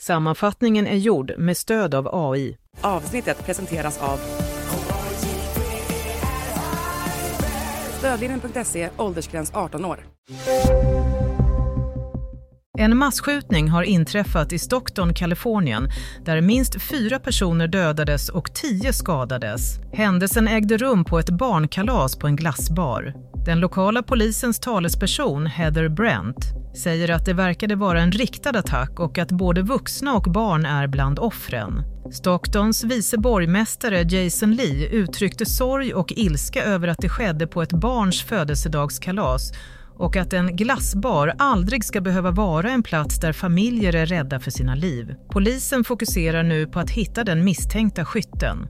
Sammanfattningen är gjord med stöd av AI. Avsnittet presenteras av Stödlinjen.se, åldersgräns 18 år. En massskjutning har inträffat i Stockton, Kalifornien, där minst 4 personer dödades och 10 skadades. Händelsen ägde rum på ett barnkalas på en glassbar. Den lokala polisens talesperson, Heather Brent, säger att det verkade vara en riktad attack och att både vuxna och barn är bland offren. Stocktons vice borgmästare Jason Lee uttryckte sorg och ilska över att det skedde på ett barns födelsedagskalas och att en glassbar aldrig ska behöva vara en plats där familjer är rädda för sina liv. Polisen fokuserar nu på att hitta den misstänkta skytten.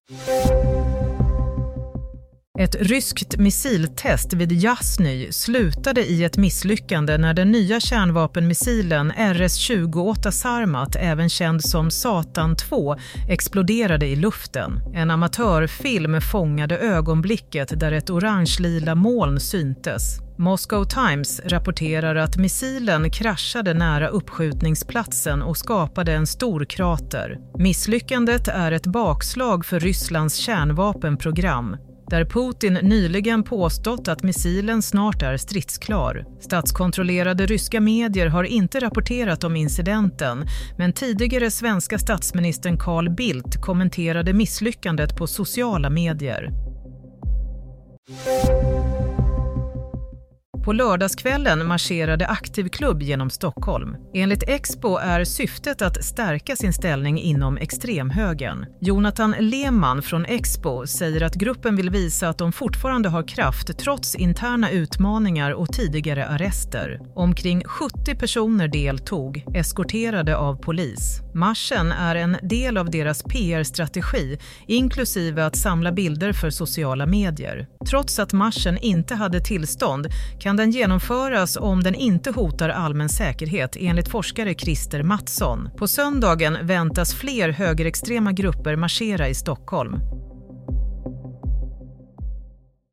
Ett ryskt missiltest vid Jasny slutade i ett misslyckande när den nya kärnvapenmissilen RS-28 Sarmat, även känd som Satan 2, exploderade i luften. En amatörfilm fångade ögonblicket där ett orange-lila moln syntes. Moscow Times rapporterar att missilen kraschade nära uppskjutningsplatsen och skapade en stor krater. Misslyckandet är ett bakslag för Rysslands kärnvapenprogram, där Putin nyligen påstått att missilen snart är stridsklar. Statskontrollerade ryska medier har inte rapporterat om incidenten, men tidigare svenska statsministern Carl Bildt kommenterade misslyckandet på sociala medier. På lördagskvällen marscherade Aktivklubb genom Stockholm. Enligt Expo är syftet att stärka sin ställning inom extremhögern. Jonathan Lehmann från Expo säger att gruppen vill visa att de fortfarande har kraft trots interna utmaningar och tidigare arrester. Omkring 70 personer deltog, eskorterade av polis. Marschen är en del av deras PR-strategi, inklusive att samla bilder för sociala medier. Trots att marschen inte hade tillstånd kan den genomföras om den inte hotar allmän säkerhet, enligt forskare Christer Mattsson. På söndagen väntas fler högerextrema grupper marschera i Stockholm.